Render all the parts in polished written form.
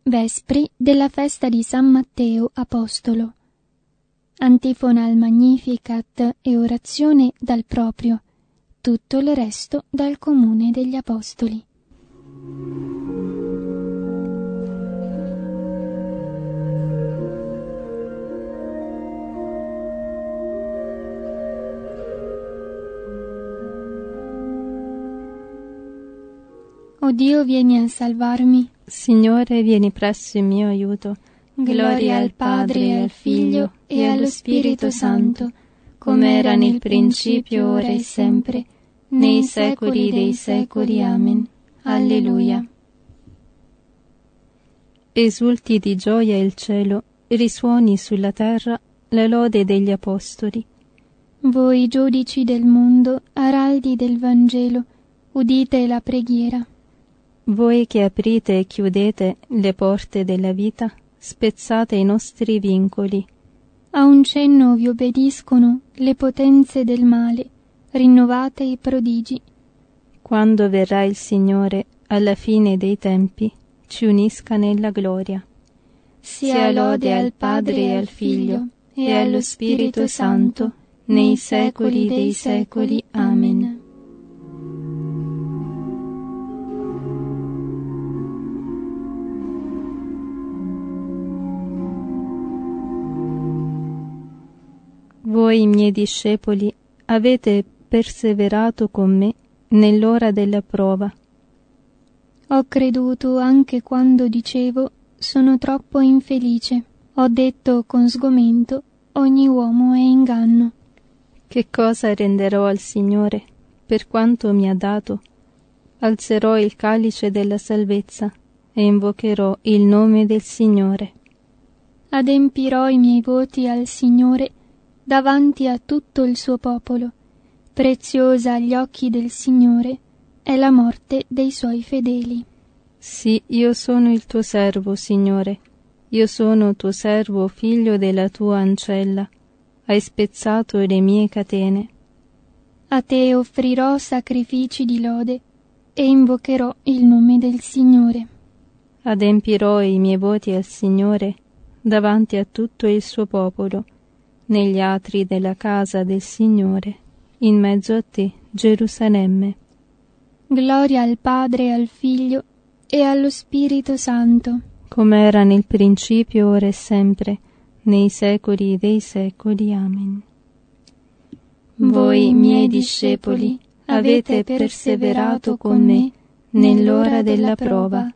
Vespri della festa di San Matteo Apostolo. Antifona al Magnificat e orazione dal proprio, tutto il resto dal comune degli Apostoli. O Dio, vieni a salvarmi. Signore, vieni presso in mio aiuto. Gloria al Padre e al Figlio e allo Spirito Santo, come era nel principio, ora e sempre, nei secoli dei secoli. Amen. Alleluia. Esulti di gioia il cielo, risuoni sulla terra la lode degli Apostoli. Voi giudici del mondo, araldi del Vangelo, udite la preghiera. Voi che aprite e chiudete le porte della vita, spezzate i nostri vincoli. A un cenno vi obbediscono le potenze del male, rinnovate i prodigi. Quando verrà il Signore, alla fine dei tempi, ci unisca nella gloria. Sia lode al Padre e al Figlio e allo Spirito Santo, nei secoli dei secoli. Amen. Voi, miei discepoli, avete perseverato con me nell'ora della prova. Ho creduto anche quando dicevo sono troppo infelice. Ho detto con sgomento ogni uomo è inganno. Che cosa renderò al Signore per quanto mi ha dato? Alzerò il calice della salvezza e invocherò il nome del Signore. Adempirò i miei voti al Signore davanti a tutto il suo popolo. Preziosa agli occhi del Signore è la morte dei suoi fedeli. Sì, io sono il tuo servo, Signore. Io sono tuo servo, figlio della tua ancella. Hai spezzato le mie catene. A te offrirò sacrifici di lode e invocherò il nome del Signore. Adempirò i miei voti al Signore davanti a tutto il suo popolo, negli atri della casa del Signore, in mezzo a te, Gerusalemme. Gloria al Padre e al Figlio e allo Spirito Santo, come era nel principio, ora e sempre, nei secoli dei secoli. Amen. Voi, miei discepoli, avete perseverato con me nell'ora della prova.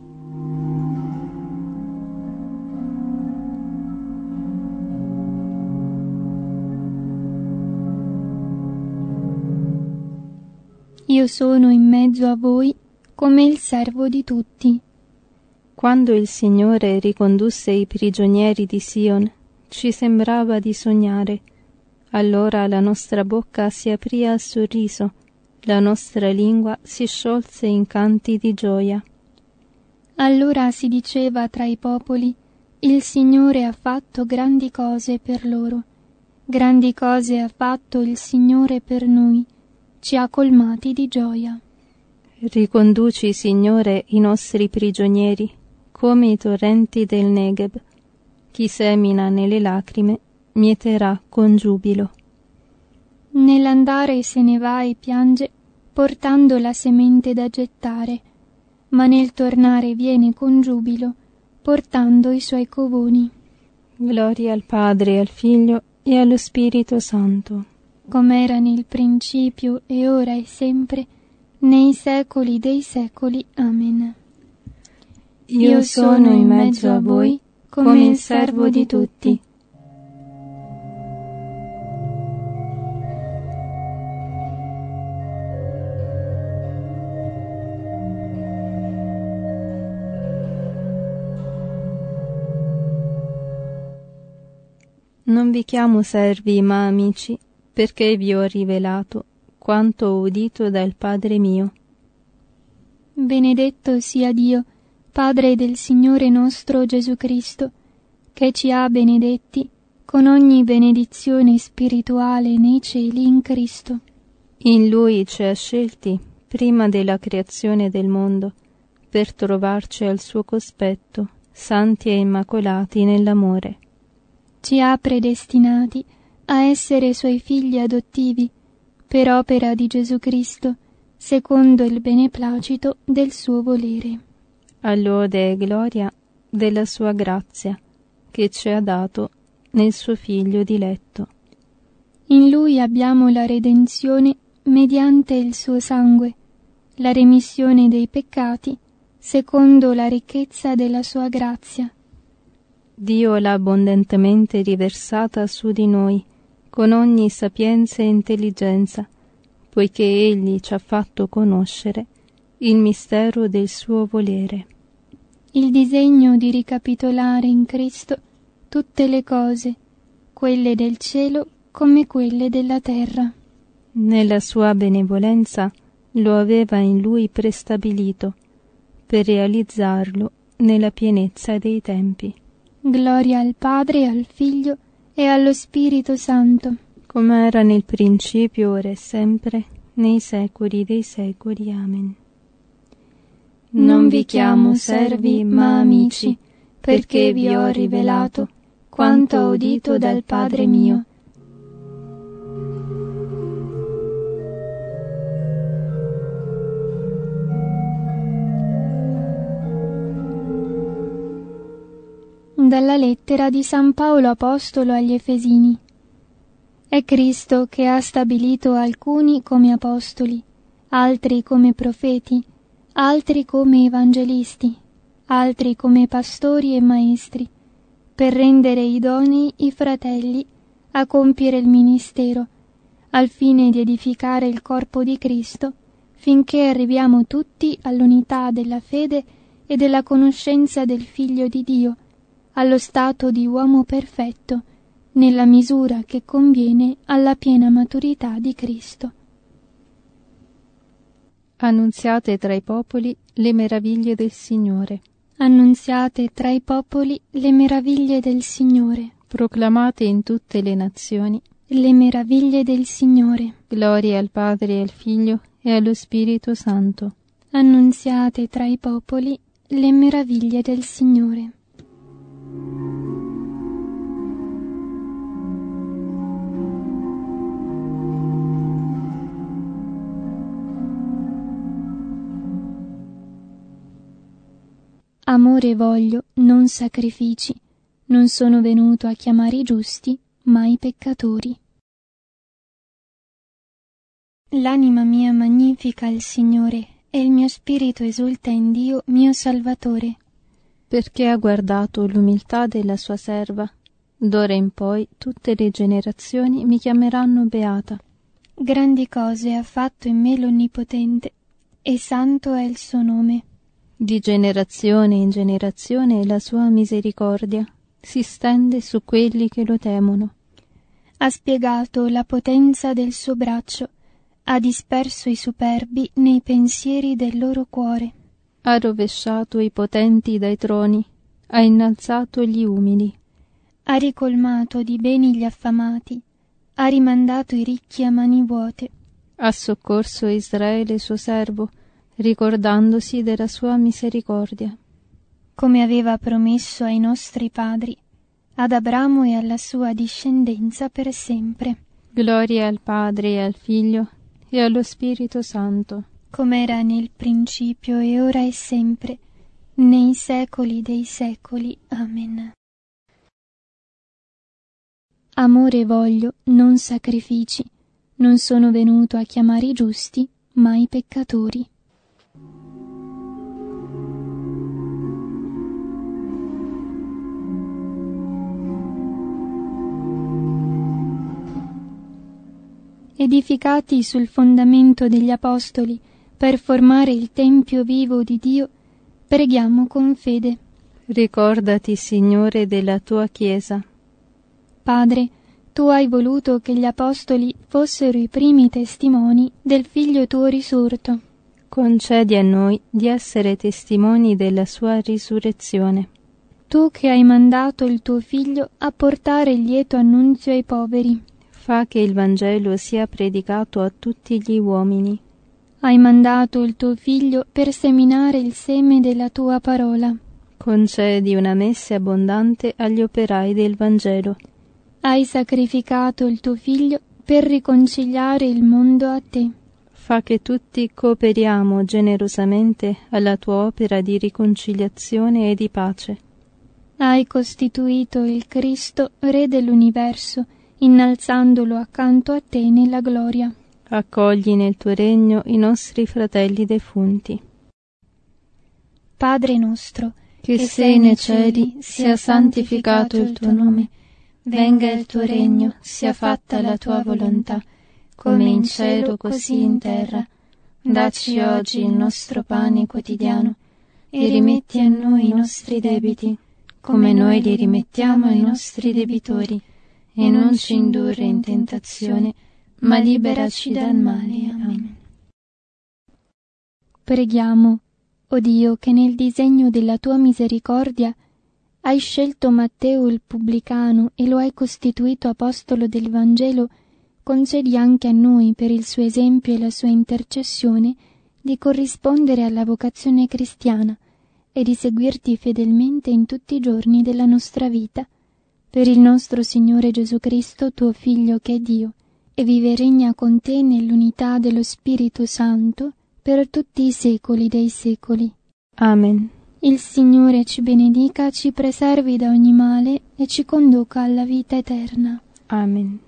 Io sono in mezzo a voi come il servo di tutti. Quando il Signore ricondusse i prigionieri di Sion, ci sembrava di sognare. Allora la nostra bocca si aprì al sorriso, la nostra lingua si sciolse in canti di gioia. Allora si diceva tra i popoli: il Signore ha fatto grandi cose per loro. Grandi cose ha fatto il Signore per noi. Ci ha colmati di gioia. Riconduci, Signore, i nostri prigionieri, come i torrenti del Negev. Chi semina nelle lacrime, mieterà con giubilo. Nell'andare se ne va e piange, portando la semente da gettare, ma nel tornare viene con giubilo, portando i suoi covoni. Gloria al Padre, al Figlio e allo Spirito Santo, come era nel principio e ora e sempre, nei secoli dei secoli. Amen. Io sono in mezzo a voi come il servo di tutti. Non vi chiamo servi ma amici, perché vi ho rivelato quanto ho udito dal Padre mio. Benedetto sia Dio, Padre del Signore nostro Gesù Cristo, che ci ha benedetti con ogni benedizione spirituale nei cieli in Cristo. In Lui ci ha scelti prima della creazione del mondo, per trovarci al suo cospetto, santi e immacolati nell'amore. Ci ha predestinati a essere Suoi figli adottivi, per opera di Gesù Cristo, secondo il beneplacito del suo volere. A lode e gloria della sua grazia, che ci ha dato nel suo Figlio diletto. In Lui abbiamo la redenzione mediante il suo sangue, la remissione dei peccati, secondo la ricchezza della sua grazia. Dio l'ha abbondantemente riversata su di noi, con ogni sapienza e intelligenza, poiché Egli ci ha fatto conoscere il mistero del suo volere. Il disegno di ricapitolare in Cristo tutte le cose, quelle del cielo come quelle della terra. Nella sua benevolenza lo aveva in Lui prestabilito, per realizzarlo nella pienezza dei tempi. Gloria al Padre, al Figlio e allo Spirito Santo, come era nel principio, ora e sempre, nei secoli dei secoli. Amen. Non vi chiamo servi, ma amici, perché vi ho rivelato quanto ho udito dal Padre mio. Dalla lettera di San Paolo Apostolo agli Efesini. È Cristo che ha stabilito alcuni come apostoli, altri come profeti, altri come evangelisti, altri come pastori e maestri, per rendere idonei i fratelli a compiere il ministero, al fine di edificare il corpo di Cristo, finché arriviamo tutti all'unità della fede e della conoscenza del Figlio di Dio, allo stato di uomo perfetto, nella misura che conviene alla piena maturità di Cristo. Annunziate tra i popoli le meraviglie del Signore. Annunziate tra i popoli le meraviglie del Signore. Proclamate in tutte le nazioni le meraviglie del Signore. Gloria al Padre e al Figlio e allo Spirito Santo. Annunziate tra i popoli le meraviglie del Signore. Amore voglio, non sacrifici. Non sono venuto a chiamare i giusti, ma i peccatori. L'anima mia magnifica il Signore, e il mio spirito esulta in Dio, mio Salvatore. Perché ha guardato l'umiltà della sua serva. D'ora in poi tutte le generazioni mi chiameranno beata. Grandi cose ha fatto in me l'Onnipotente, e santo è il suo nome. Di generazione in generazione la sua misericordia si stende su quelli che lo temono. Ha spiegato la potenza del suo braccio, ha disperso i superbi nei pensieri del loro cuore. Ha rovesciato i potenti dai troni, ha innalzato gli umili. Ha ricolmato di beni gli affamati, ha rimandato i ricchi a mani vuote. Ha soccorso Israele suo servo, ricordandosi della sua misericordia. Come aveva promesso ai nostri padri, ad Abramo e alla sua discendenza per sempre. Gloria al Padre e al Figlio e allo Spirito Santo. Come era nel principio e ora e sempre, nei secoli dei secoli. Amen. Amore voglio, non sacrifici. Non sono venuto a chiamare i giusti, ma i peccatori. Edificati sul fondamento degli Apostoli per formare il Tempio vivo di Dio, preghiamo con fede. Ricordati, Signore, della tua Chiesa. Padre, tu hai voluto che gli Apostoli fossero i primi testimoni del Figlio tuo risorto. Concedi a noi di essere testimoni della sua risurrezione. Tu che hai mandato il tuo Figlio a portare il lieto annunzio ai poveri. Fa che il Vangelo sia predicato a tutti gli uomini. Hai mandato il tuo Figlio per seminare il seme della tua parola. Concedi una messe abbondante agli operai del Vangelo. Hai sacrificato il tuo Figlio per riconciliare il mondo a te. Fa che tutti cooperiamo generosamente alla tua opera di riconciliazione e di pace. Hai costituito il Cristo, Re dell'universo, innalzandolo accanto a te nella gloria. Accogli nel tuo regno i nostri fratelli defunti. Padre nostro, che sei nei cieli, sia santificato il tuo nome. Venga il tuo regno, sia fatta la tua volontà, come in cielo così in terra. Dacci oggi il nostro pane quotidiano e rimetti a noi i nostri debiti, come noi li rimettiamo ai nostri debitori, e non ci indurre in tentazione, ma liberaci dal male. Amen. Preghiamo, o Dio, che nel disegno della tua misericordia hai scelto Matteo il pubblicano e lo hai costituito apostolo del Vangelo, concedi anche a noi, per il suo esempio e la sua intercessione, di corrispondere alla vocazione cristiana e di seguirti fedelmente in tutti i giorni della nostra vita. Per il nostro Signore Gesù Cristo, tuo Figlio, che è Dio, e vive e regna con te nell'unità dello Spirito Santo, per tutti i secoli dei secoli. Amen. Il Signore ci benedica, ci preservi da ogni male e ci conduca alla vita eterna. Amen.